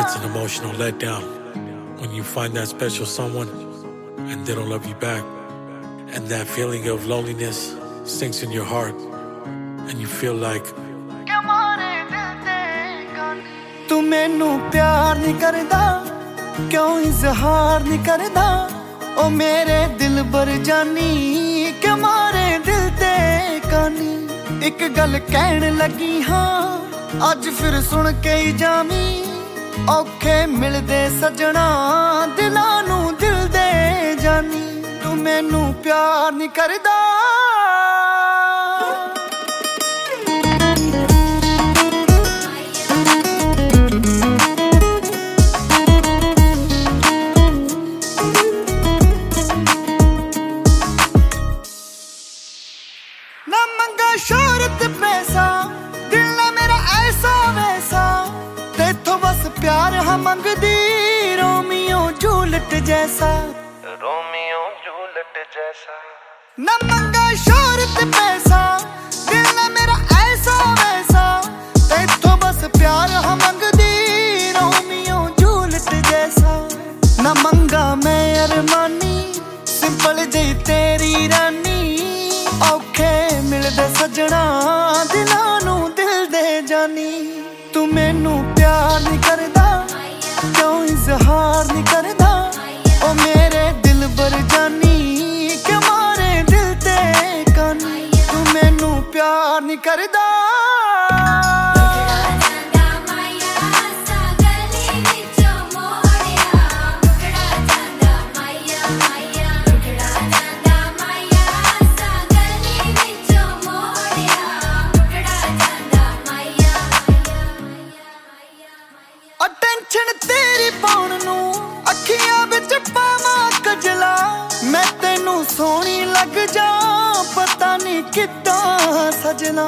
It's an emotional letdown when you find that special someone and they don't love you back. And that feeling of loneliness sinks in your heart and you feel like तू मैनू प्यार नहीं करदा क्यों इजहार नहीं करदा ओ मेरे दिल बर जानी के मारे दिल ते कानी एक गल कहन लगी हाँ अज फिर सुन के ही जामी औखे मिलदे सजना दिलां नू दिल दे जानी तू मैनू प्यार नहीं करदा ना मंगा शोहरत पैसा दिल ना मेरा ऐसा वैसा तेथों बस प्यार हम मंगदी रोमियो जूलियट जैसा ना मंगा शोहरत पैसा दिल ना मेरा ऐसा वैसा तेथों बस प्यार हम मंगदी रोमियो जूलियट जैसा ना मंगा मैं अरमानी सिंपल जी तेरी रानी औखे मिलदे सजना दिलां नू दिल दे जानी तू मैनू प्यार नहीं करदा क्यों इजहार नहीं करदा ओ मेरे दिल बर जानी के मारे दिल ते कानी तू मैनू प्यार नहीं करदा टेंशन तेरी पाउण नू अखियां विच पावां कजला मैं तेनू सोहनी लग जा पता नहीं किद्दां सजना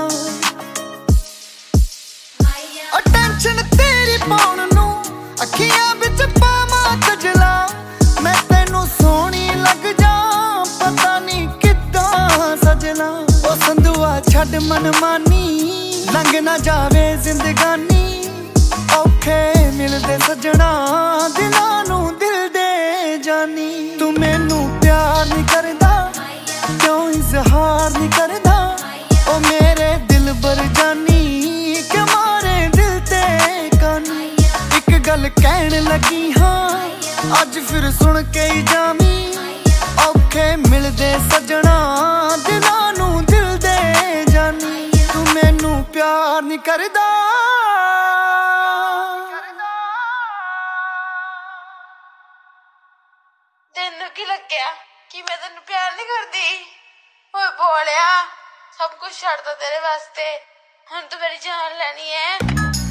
टेंशन तेरी पाउण नू अखियां विच पावां कजला मैं तेनू सोहनी लग जा पता नहीं किद्दां सजना ओ संदूआ छड्ड मनमानी लंघ ना जावे जिंदगानी औखे मिलदे सजना दिलां नू दिल दे जानी तू मैनू प्यार नहीं करदा क्यों इजहार नहीं करदा ओ मेरे दिल बर जानी के मारे दिल ते कानी एक गल कहन लगी हाँ अज फिर सुन के ही जामी औखे मिलदे सजना दिलां नू दिल दे जानी तू मैनू प्यार नहीं करदा तेनू की लग्या कि मैं तेनू प्यार नहीं करदी ओए बोलिया सब कुछ छड्ड दो तेरे वास्ते हुण तू मेरी जान लैनी है।